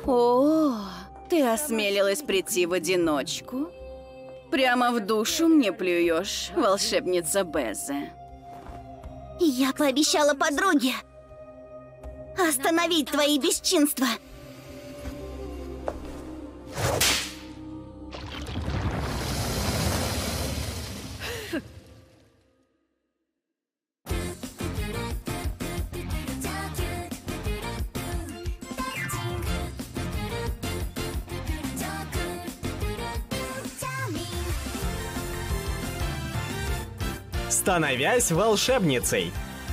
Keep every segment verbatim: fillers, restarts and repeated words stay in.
О, ты осмелилась прийти в одиночку? Прямо в душу мне плюешь, волшебница Безе. Я пообещала подруге остановить твои бесчинства. Становясь волшебницей.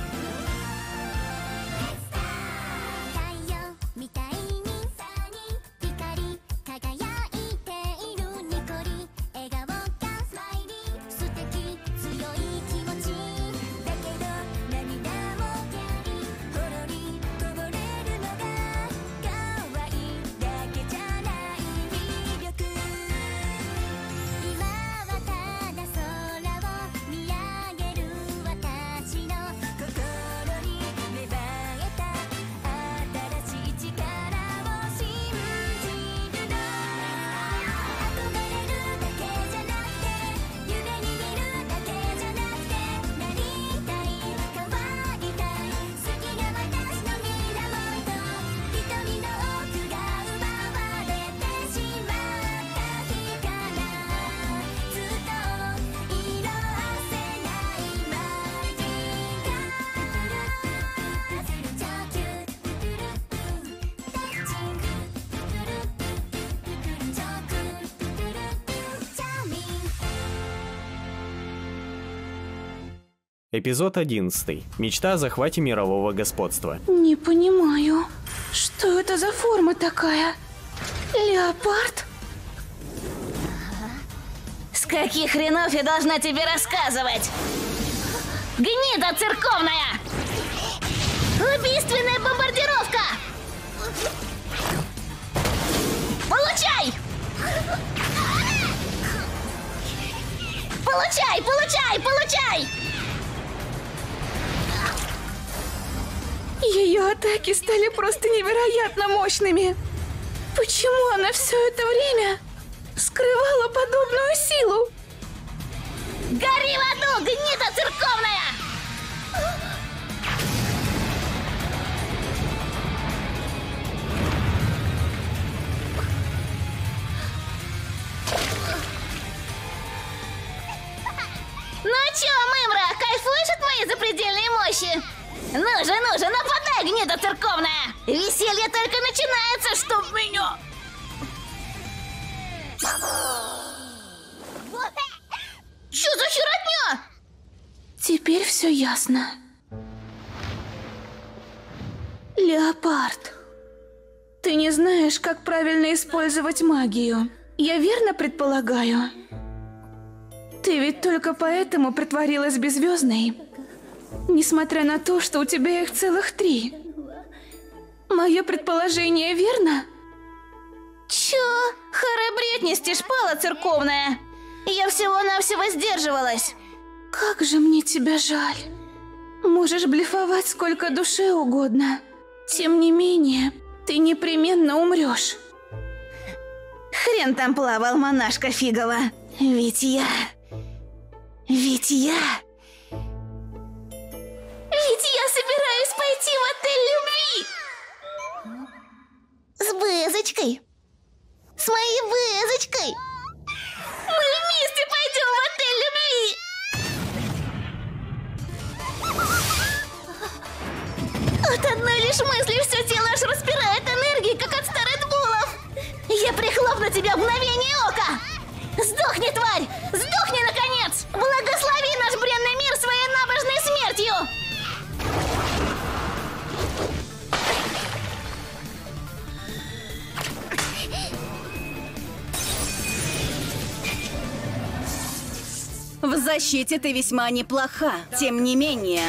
Эпизод одиннадцатый. Мечта о захвате мирового господства. Не понимаю, что это за форма такая? Леопард? С каких хренов я должна тебе рассказывать? Гнида церковная! Убийственная бомбардировка! Получай! Получай, получай, получай! Ее атаки стали просто невероятно мощными. Почему она все это время скрывала подобную силу? Гори в аду, гнида церковная! Ну чё, Мымра, кайфуешь от моей запредельной мощи? Ну же, ну же, нападай, гнида церковная! Веселье только начинается, чтоб меня... Чё за херотня? Теперь все ясно. Леопард, ты не знаешь, как правильно использовать магию. Я верно предполагаю? Ты ведь только поэтому притворилась беззвездной, несмотря на то, что у тебя их целых три. Мое предположение верно? Чё? Харе бред нести, шпала церковная. Я всего-навсего сдерживалась. Как же мне тебя жаль. Можешь блефовать сколько душе угодно. Тем не менее, ты непременно умрешь. Хрен там плавал, монашка фигова. Ведь я... Ведь я... Ведь я собираюсь пойти в отель любви. С Безочкой. С моей Безочкой. Мы вместе пойдем в отель любви. От одной лишь мысли все тело аж распирает энергией, как от старых. Я прихлопну тебя в мгновение ока! Сдохни, тварь! Сдохни, наконец! Благослови наш бренный мир своей набожной смертью! В защите ты весьма неплоха, тем не менее.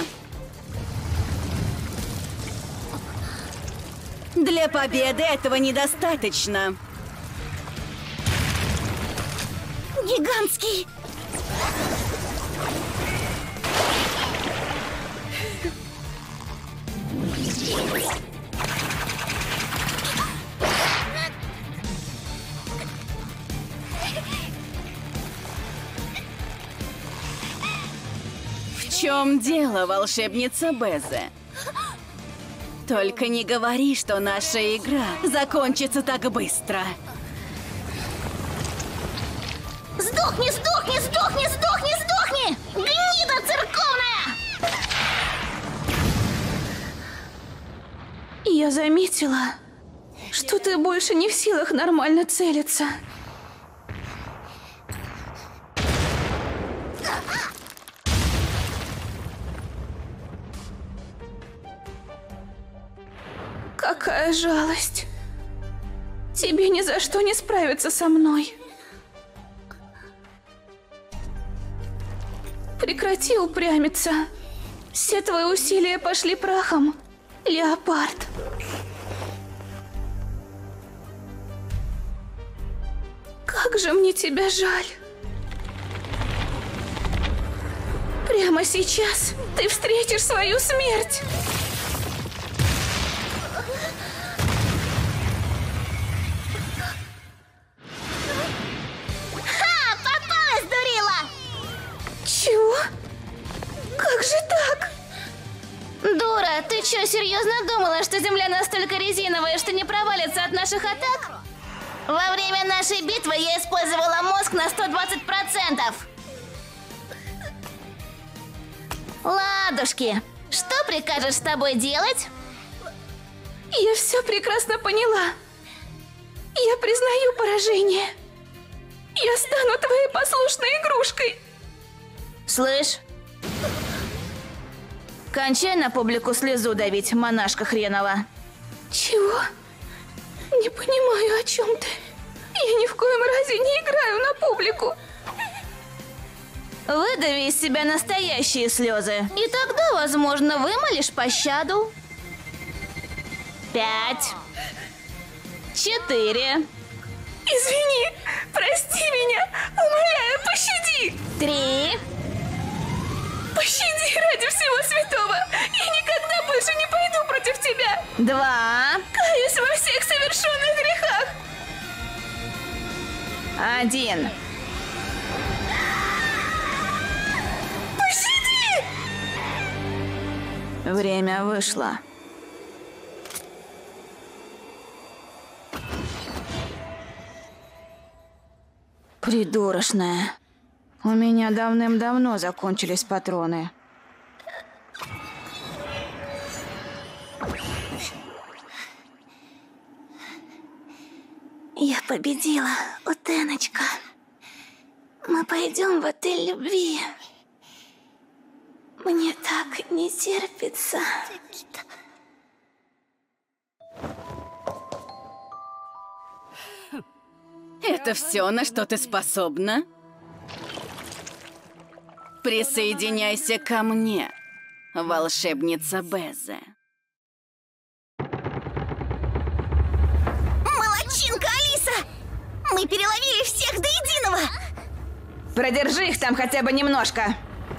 Для победы этого недостаточно. Гигантский! чем дело, волшебница Безе? Только не говори, что наша игра закончится так быстро. Сдохни, сдохни, сдохни, сдохни, сдохни! Гнида церковная! Я заметила, что ты больше не в силах нормально целиться. Какая жалость. Тебе ни за что не справиться со мной. Прекрати упрямиться. Все твои усилия пошли прахом, леопард. Как же мне тебя жаль. Прямо сейчас ты встретишь свою смерть. Ха! Попалась, дурила! Чего? Как же так? Дура, ты что, серьезно думала, что Земля настолько резиновая, что не провалится от наших атак? Во время нашей битвы я использовала мозг на сто двадцать процентов. Ладушки, что прикажешь с тобой делать? Я все прекрасно поняла. Я признаю поражение. Я стану твоей послушной игрушкой. Слышь? Кончай на публику слезу давить, монашка хренова. Чего? Не понимаю, о чем ты. Я ни в коем разе не играю на публику. Выдави из себя настоящие слезы, и тогда, возможно, вымолишь пощаду. Пять. Четыре. Извини, прости меня, умоляю, пощади. Три. Пощади ради всего святого. Я никогда больше не пойду против тебя. Два. Каюсь во всех совершенных грехах. Один. Пощади! Время вышло. Придурочная. У меня давным-давно закончились патроны. Я победила, Утеночка. Мы пойдем в отель любви. Мне так не терпится. Это все, на что ты способна? Присоединяйся ко мне, волшебница Безе. Молодчинка, Алиса! Мы переловили всех до единого! Продержи их там хотя бы немножко.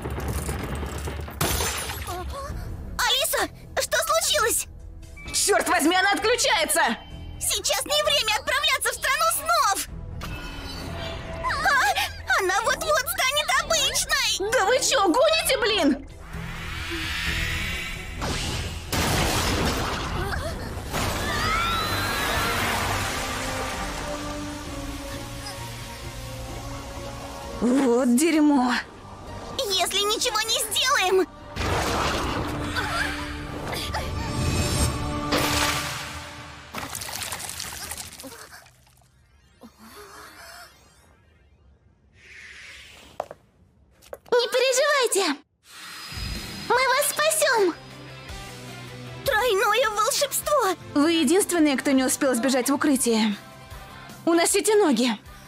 Алиса, что случилось? Черт возьми, она отключается! Сейчас не время отправляться в страну снов! А, она вот-вот станет обычной! Да вы чё, гоните, блин? Вот дерьмо. Если ничего не сделаем... Не переживайте! Мы вас спасем! Тройное волшебство! Вы единственные, кто не успел сбежать в укрытие. Уносите ноги.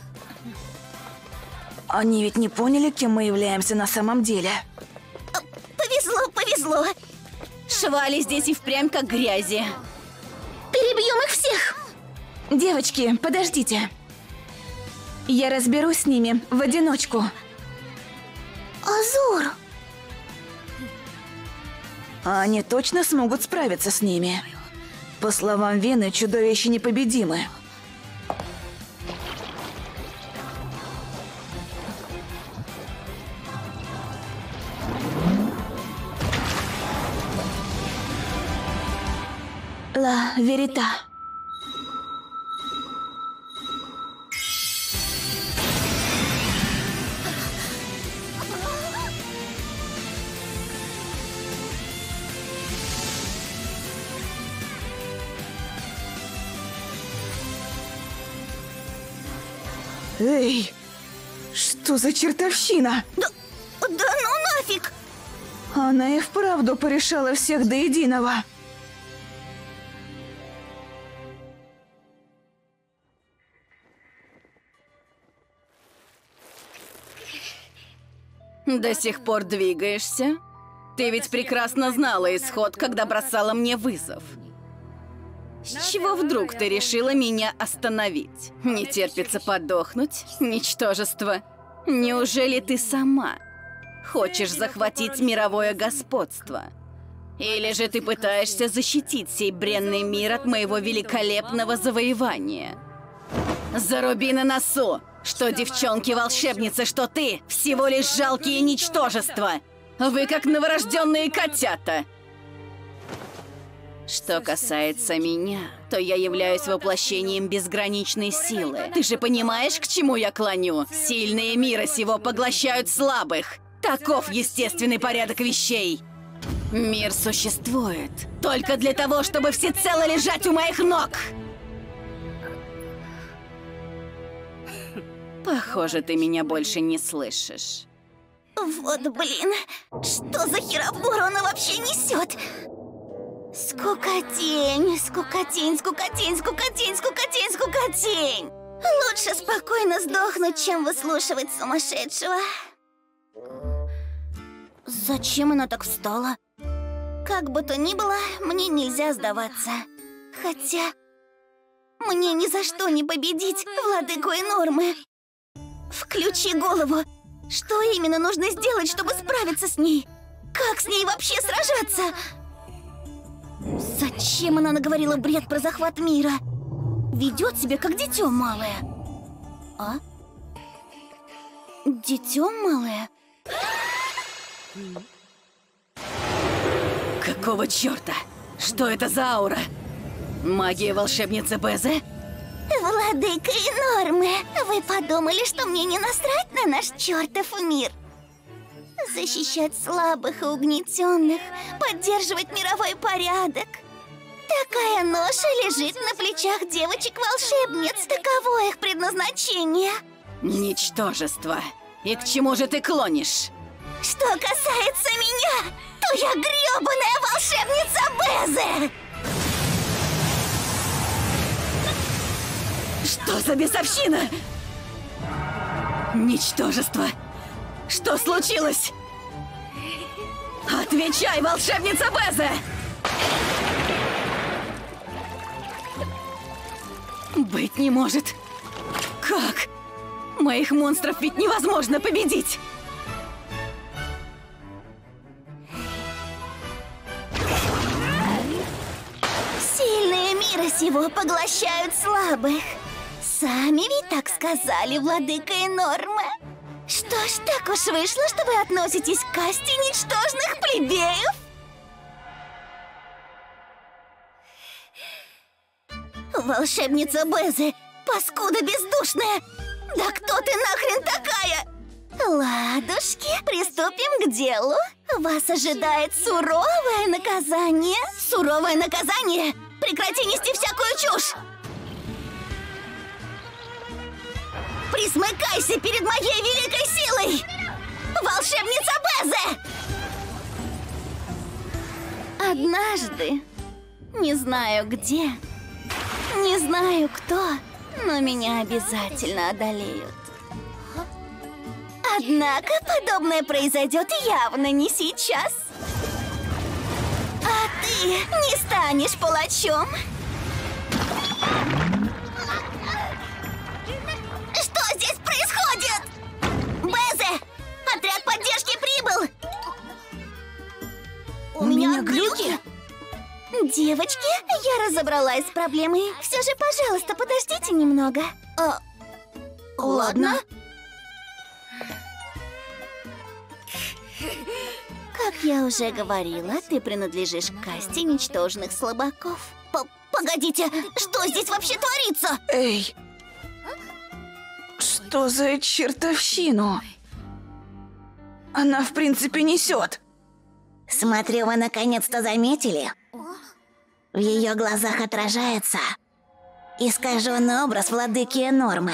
Они ведь не поняли, кем мы являемся на самом деле. Повезло, повезло! Швали здесь и впрямь как грязи. Перебьем их всех! Девочки, подождите. Я разберусь с ними в одиночку. Азур! А они точно смогут справиться с ними. По словам Вены, чудовища непобедимы. Ла Верита. Эй, что за чертовщина? Да, да ну нафиг! Она и вправду порешала всех до единого. До сих пор двигаешься? Ты ведь прекрасно знала исход, когда бросала мне вызов. С чего вдруг ты решила меня остановить? Не терпится подохнуть, ничтожество? Неужели ты сама хочешь захватить мировое господство? Или же ты пытаешься защитить сей бренный мир от моего великолепного завоевания? Заруби на носу, что девчонки-волшебницы, что ты всего лишь жалкие ничтожества. Вы как новорожденные котята. Что касается меня, то я являюсь воплощением безграничной силы. Ты же понимаешь, к чему я клоню? Сильные мира сего поглощают слабых. Таков естественный порядок вещей. Мир существует только для того, чтобы всецело лежать у моих ног. Похоже, ты меня больше не слышишь. Вот блин, что за херобор он вообще несет? Скукотень, скукотень, скукотень, скукотень, скукотень, скукотень. Лучше спокойно сдохнуть, чем выслушивать сумасшедшего. Зачем она так встала? Как бы то ни было, мне нельзя сдаваться. Хотя мне ни за что не победить владыку Энормы. Включи голову. Что именно нужно сделать, чтобы справиться с ней? Как с ней вообще сражаться? Зачем она наговорила бред про захват мира? Ведет себя как дитё малое. А? Дитё малое? Какого черта? Что это за аура? Магия волшебницы Безе? Владыка Энормы, вы подумали, что мне не насрать на наш чертов мир? Защищать слабых и угнетенных, поддерживать мировой порядок. Такая ноша лежит на плечах девочек-волшебниц. Таково их предназначение. Ничтожество. И к чему же ты клонишь? Что касается меня, то я грёбаная волшебница Безе! Что за бесовщина? Ничтожество. Что случилось? Отвечай, волшебница Безе! Быть не может. Как? Моих монстров ведь невозможно победить. Сильные мира сего поглощают слабых. Сами ведь так сказали, владыка Энормы. Что ж, так уж вышло, что вы относитесь к касте ничтожных плебеев? Волшебница Безе, паскуда бездушная! Да кто ты нахрен такая? Ладушки, приступим к делу. Вас ожидает суровое наказание. Суровое наказание? Прекрати нести всякую чушь! Присмыкайся перед моей великой силой! Волшебница Безе! Однажды, не знаю где, не знаю кто, но меня обязательно одолеют. Однако подобное произойдет явно не сейчас. А ты не станешь палачом. Что здесь происходит? Безе! Отряд поддержки прибыл! У, У меня глюки? Девочки, я разобралась с проблемой. Все же, пожалуйста, подождите немного. А, ладно. Как я уже говорила, ты принадлежишь к касте ничтожных слабаков. П Погодите, что здесь вообще творится? Эй! Что за чертовщину? Она, в принципе, несет. Смотрю, вы наконец-то заметили. В ее глазах отражается искаженный образ владыки Энормы.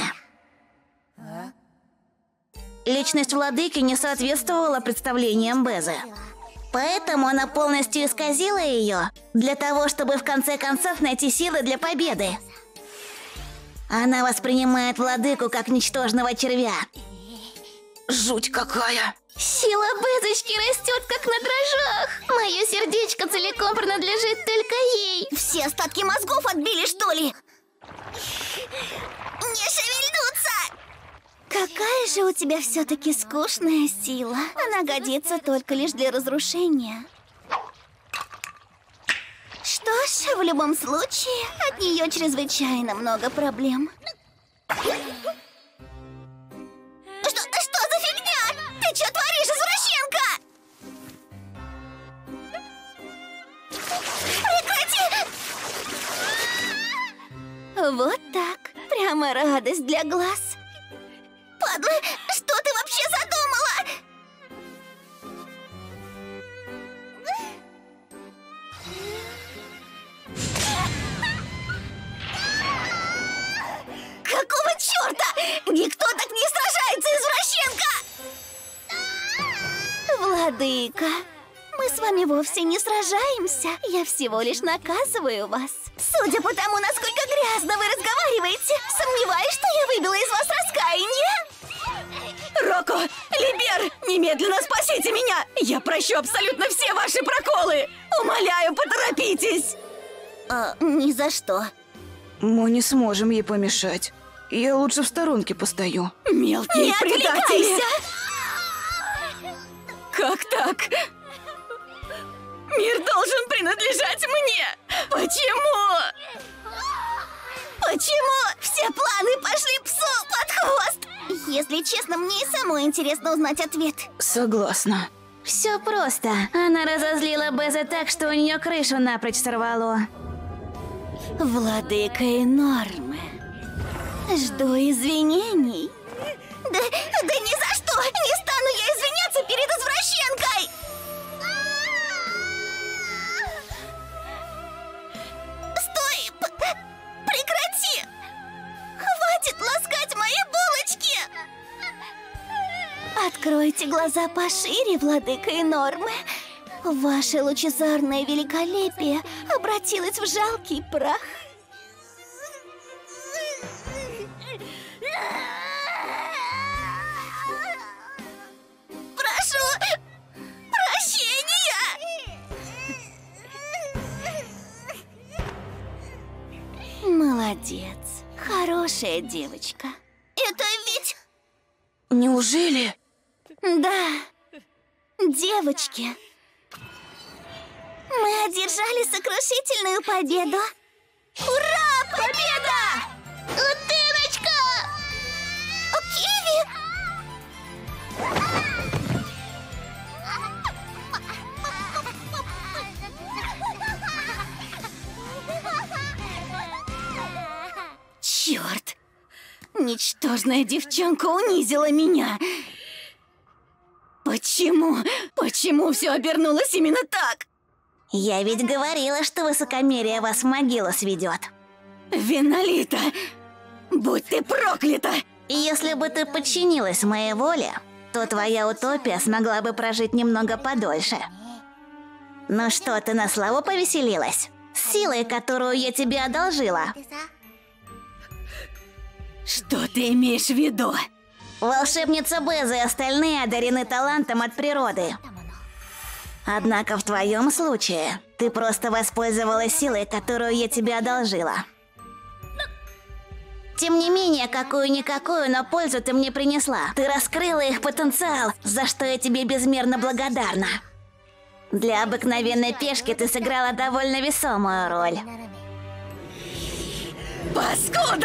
Личность владыки не соответствовала представлениям Безы. Поэтому она полностью исказила ее для того, чтобы в конце концов найти силы для победы. Она воспринимает владыку как ничтожного червя. Жуть какая! Сила Безочки растет как на дрожжах. Мое сердечко целиком принадлежит только ей. Все остатки мозгов отбили, что ли? Не шевельнуться! Какая же у тебя все-таки скучная сила. Она годится только лишь для разрушения. Что ж, в любом случае, от нее чрезвычайно много проблем. Что, что за фигня? Ты что творишь, извращенка? Прекрати! Вот так. Прямо радость для глаз. Падла, что ты вообще задумала? Какого черта? Никто так не сражается, извращенка! Владыка, мы с вами вовсе не сражаемся. Я всего лишь наказываю вас. Судя по тому, насколько грязно вы разговариваете, сомневаюсь, что я выбила из вас раскаяние. Роко! Либер! Немедленно спасите меня! Я прощу абсолютно все ваши проколы! Умоляю, поторопитесь! А, ни за что. Мы не сможем ей помешать. Я лучше в сторонке постою. Мелкие Не предатели! отвлекайся! Как так? Мир должен принадлежать мне! Почему? Почему все планы пошли псу под хвост? Если честно, мне и самой интересно узнать ответ. Согласна. Все просто. Она разозлила Беза так, что у нее крышу напрочь сорвало. Владыка Энормы. Жду извинений. Да, да ни за что! Не стану я извиняться перед извращенкой! Стой! П прекрати! Хватит ласкать мои булочки! Откройте глаза пошире, владыка Энормы. Ваше лучезарное великолепие обратилось в жалкий прах. Прошу прощения! Молодец. Хорошая девочка. Это ведь... Неужели? Да. Девочки. Мы одержали сокрушительную победу. Ура! Победа! Утыночка! Киви! Черт! Ничтожная девчонка унизила меня. Почему? Почему все обернулось именно так? Я ведь говорила, что высокомерие вас в могилу сведет. Винолита! Будь ты проклята! Если бы ты подчинилась моей воле, то твоя утопия смогла бы прожить немного подольше. Ну что, ты на славу повеселилась? С силой, которую я тебе одолжила. Что ты имеешь в виду? Волшебница Беза и остальные одарены талантом от природы. Однако в твоем случае ты просто воспользовалась силой, которую я тебе одолжила. Тем не менее, какую-никакую, но пользу ты мне принесла. Ты раскрыла их потенциал, за что я тебе безмерно благодарна. Для обыкновенной пешки ты сыграла довольно весомую роль. Паскуда!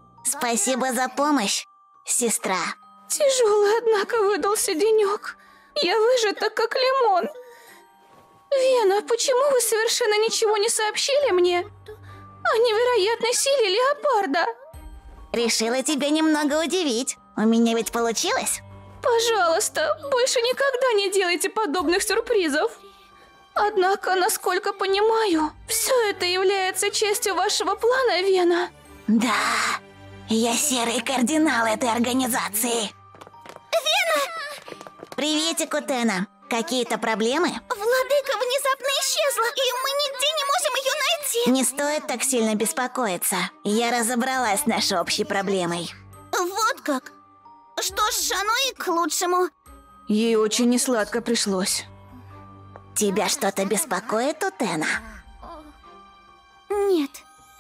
Спасибо за помощь, сестра. Тяжелый, однако, выдался денек. Я выжата, как лимон. Вена, почему вы совершенно ничего не сообщили мне о невероятной силе леопарда? Решила тебя немного удивить. У меня ведь получилось? Пожалуйста, больше никогда не делайте подобных сюрпризов. Однако, насколько понимаю, все это является частью вашего плана, Вена. Да, я серый кардинал этой организации. Вена! Приветик, Утена. Какие-то проблемы? Владыка внезапно исчезла, и мы нигде не можем ее найти. Не стоит так сильно беспокоиться. Я разобралась с нашей общей проблемой. Вот как? Что ж, оно и к лучшему. Ей очень несладко пришлось. Тебя что-то беспокоит, Утена? Нет.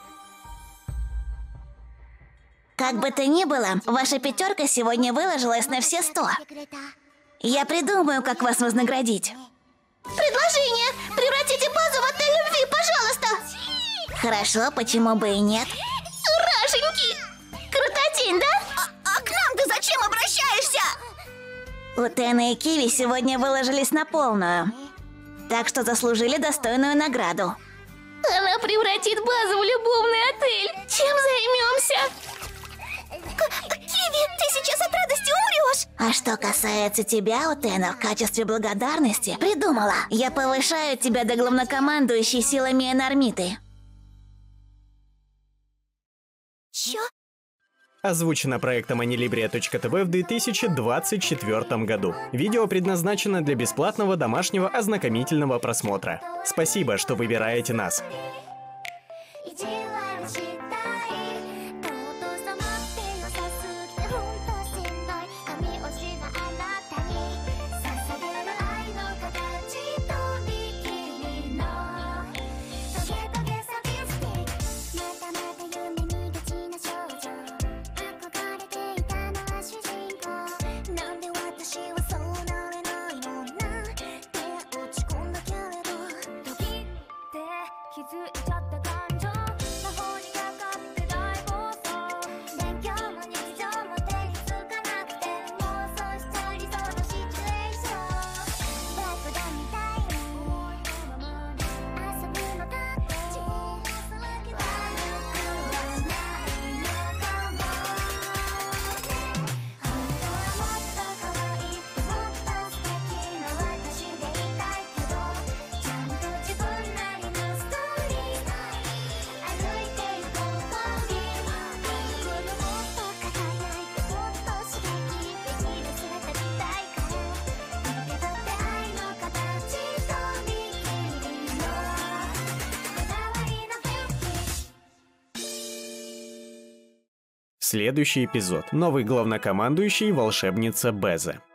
Как бы то ни было, ваша пятерка сегодня выложилась на все сто. Я придумаю, как вас вознаградить. Предложение! Превратите базу в отель любви, пожалуйста! Хорошо, почему бы и нет? Урашеньки! Крутотень, да? А, а к нам ты зачем обращаешься? Утена и Киви сегодня выложились на полную. Так что заслужили достойную награду. Она превратит базу в любовный отель. Чем займемся? Киви, ты сейчас от радости умрешь! А что касается тебя, Утена, в качестве благодарности, придумала. Я повышаю тебя до главнокомандующей силами Энормиты. Чё? Озвучено проектом Анилибрия точка тэ вэ в две тысячи двадцать четвёртом году. Видео предназначено для бесплатного домашнего ознакомительного просмотра. Спасибо, что выбираете нас. Следующий эпизод. Новый главнокомандующий волшебница Безе.